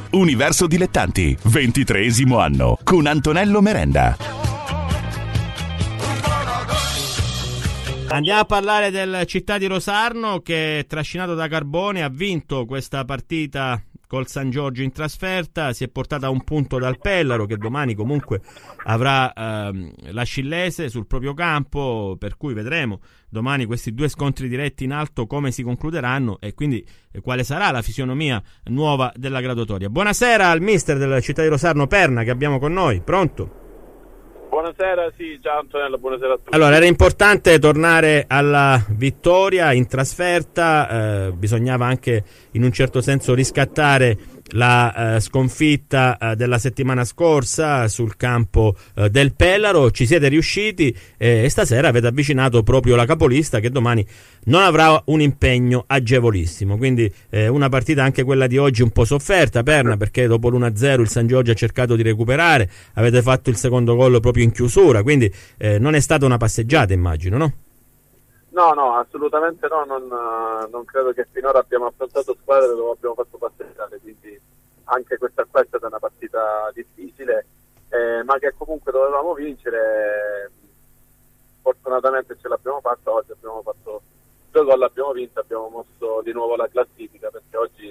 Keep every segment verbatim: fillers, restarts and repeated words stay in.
Universo Dilettanti, ventitreesimo anno, con Antonello Merenda. Andiamo a parlare del Città di Rosarno che, trascinato da Carbone, ha vinto questa partita col San Giorgio in trasferta, si è portata a un punto dal Pellaro, che domani comunque avrà ehm, la Scillese sul proprio campo, per cui vedremo domani questi due scontri diretti in alto come si concluderanno e quindi eh, quale sarà la fisionomia nuova della graduatoria. Buonasera al mister della Città di Rosarno, Perna, che abbiamo con noi. Pronto? Buonasera, sì, ciao Antonello, buonasera a tutti. Allora, era importante tornare alla vittoria in trasferta, eh, bisognava anche in un certo senso riscattare la eh, sconfitta eh, della settimana scorsa sul campo eh, del Pellaro. Ci siete riusciti eh, e stasera avete avvicinato proprio la capolista, che domani non avrà un impegno agevolissimo, quindi eh, una partita anche quella di oggi un po' sofferta, Perna, perché dopo l'uno a zero il San Giorgio ha cercato di recuperare, avete fatto il secondo gol proprio in chiusura, quindi eh, non è stata una passeggiata, immagino, no? No, no, assolutamente no, non, non credo che finora abbiamo affrontato squadre dove abbiamo fatto passeggiate, quindi anche questa qua è stata una partita difficile, eh, ma che comunque dovevamo vincere. Fortunatamente ce l'abbiamo fatta oggi, abbiamo fatto due gol, abbiamo vinto, abbiamo mosso di nuovo la classifica, perché oggi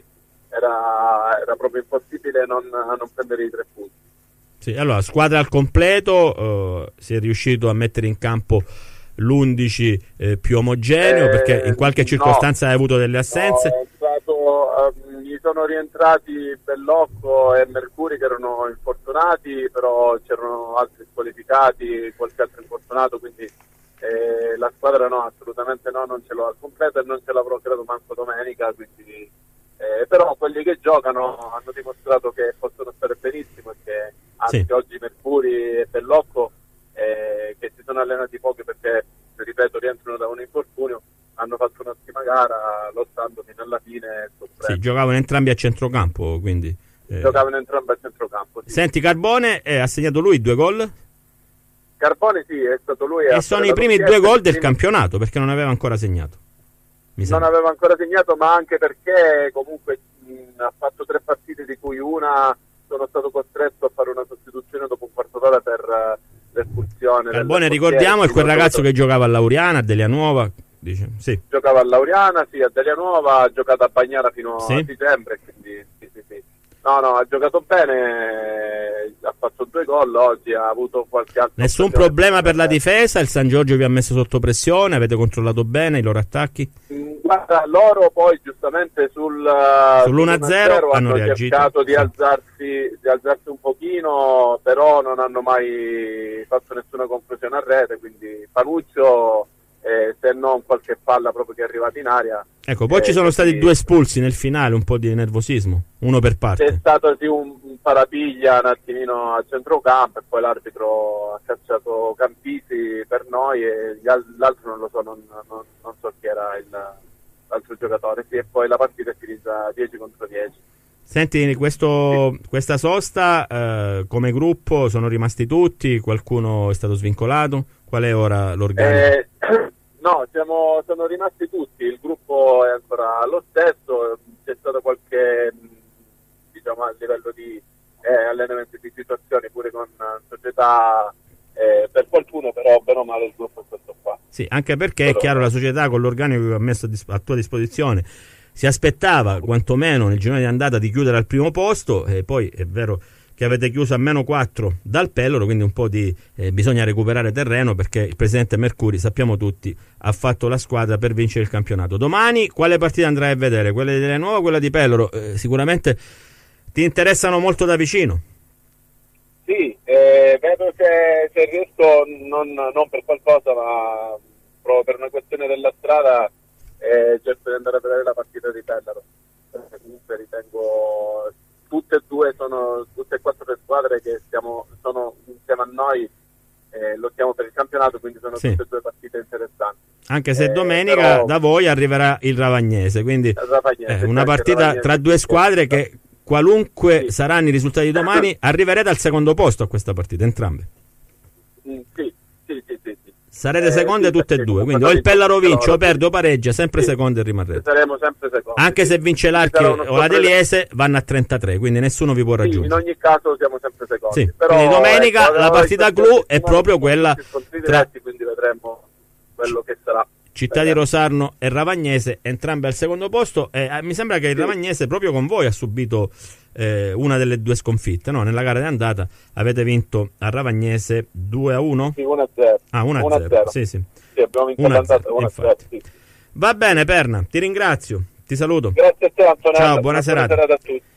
era, era proprio impossibile non, non prendere i tre punti. Sì, allora, squadra al completo, eh, si è riuscito a mettere in campo l'undici eh, più omogeneo, eh, perché in qualche circostanza no, hai avuto delle assenze? No, è stato, um, gli sono rientrati Bellocco e Mercuri, che erano infortunati, però c'erano altri squalificati, qualche altro infortunato, quindi eh, la squadra no, assolutamente no, non ce l'ho al completo e non ce l'avrò credo manco domenica, quindi, eh, però quelli che giocano hanno dimostrato che possono stare benissimo e che anche sì. Oggi Mercuri e Bellocco, Eh, che si sono allenati poco perché, ripeto, rientrano da un infortunio, hanno fatto un'ottima gara lottando fino alla fine. Sì, giocavano entrambi a centrocampo, quindi eh. giocavano entrambi a centrocampo, sì. Senti, Carbone eh, ha segnato lui due gol? Carbone sì, è stato lui. E sono i primi due gol del campionato, perché non aveva ancora segnato. Mi non aveva ancora segnato, ma anche perché comunque mh, ha fatto tre partite, di cui una sono stato costretto a fare una sostituzione dopo un quarto d'ora per l'espulsione. Carbone, ricordiamo, è quel ragazzo che giocava a Lauriana, a Delia Nuova, dice. Sì. Giocava a Lauriana, sì, a Delia Nuova, ha giocato a Bagnara fino sì. a dicembre, quindi sì, sì, sì. No, no, ha giocato bene, ha fatto due gol oggi, ha avuto qualche altro. Nessun problema per la difesa, il San Giorgio vi ha messo sotto pressione, avete controllato bene i loro attacchi? Guarda, loro poi giustamente sul sull'uno a zero hanno, hanno cercato di, sì. alzarsi, di alzarsi un pochino, però non hanno mai fatto nessuna conclusione a rete, quindi Panuccio, eh, se non qualche palla proprio che è arrivata in aria. Ecco, poi eh, ci sono stati quindi... due espulsi nel finale, un po' di nervosismo, uno per parte. C'è stato sì, un, un parapiglia un attimino a centrocampo e poi l'arbitro ha cacciato Campisi per noi e l'altro non lo so, non, non, non so chi era il... l'altro giocatore, sì, e poi la partita è finita dieci contro dieci. Senti, questo, sì. questa sosta eh, come gruppo sono rimasti tutti? Qualcuno è stato svincolato? Qual è ora l'organico? Eh, no, siamo, sono rimasti tutti, il gruppo è ancora lo stesso, c'è stato qualche, diciamo, a livello di eh, allenamento di situazioni pure con società. Eh, per qualcuno però bene o male il gruppo è questo qua. Sì, anche perché però... è chiaro, la società con l'organico che ha messo a, dis- a tua disposizione si aspettava quantomeno nel girone di andata di chiudere al primo posto, e poi è vero che avete chiuso a meno quattro dal Pellaro, quindi un po' di eh, bisogna recuperare terreno, perché il presidente Mercuri, sappiamo tutti, ha fatto la squadra per vincere il campionato. Domani quale partita andrai a vedere? Quella di Delia Nuova o quella di Pellaro? Eh, sicuramente ti interessano molto da vicino. Sì, eh, vedo se, se riesco, non, non per qualcosa, ma proprio per una questione della strada, eh, cerco di andare a vedere la partita di Pellaro, perché comunque ritengo tutte e due sono tutte e quattro le squadre che stiamo, sono insieme a noi, eh, lottiamo per il campionato, quindi sono sì. tutte e due partite interessanti. Anche se eh, domenica però, da voi arriverà il Ravagnese, quindi Ravagnese, eh, una partita tra due squadre che qualunque sì. saranno i risultati di domani arriverete al secondo posto a questa partita, entrambe. Mm, sì, sì, sì, sì, sì. Sarete Eh, seconde sì, tutte e perché due, quindi comunque o il Pellaro però- vince o perde o pareggia, sempre Sì. secondi rimarrete. Saremo sempre secondi. Anche sì. se vince Ci sarà l'Archio uno o la scontro- Deliese vanno a trentatré, quindi nessuno vi può Sì, in raggiungere. ogni caso siamo sempre secondi. Sì, Però, quindi domenica ecco, la partita questa clou è settimana proprio ci sono quella tutti scontri tra diretti, quindi vedremo quello che sarà. Città di Eh, Rosarno e Ravagnese, entrambe al secondo posto. E eh, mi sembra che il Sì. Ravagnese proprio con voi ha subito eh, una delle due sconfitte, no? Nella gara di andata avete vinto a Ravagnese due a uno? Sì, uno a zero. Ah, uno a uno a zero. zero. Sì, sì. Sì, abbiamo vinto uno a l'andata zero, uno a zero. infatti. Sì. Va bene, Perna, ti ringrazio, ti saluto. Grazie a te, Antonella. Ciao, buona serata. a tutti.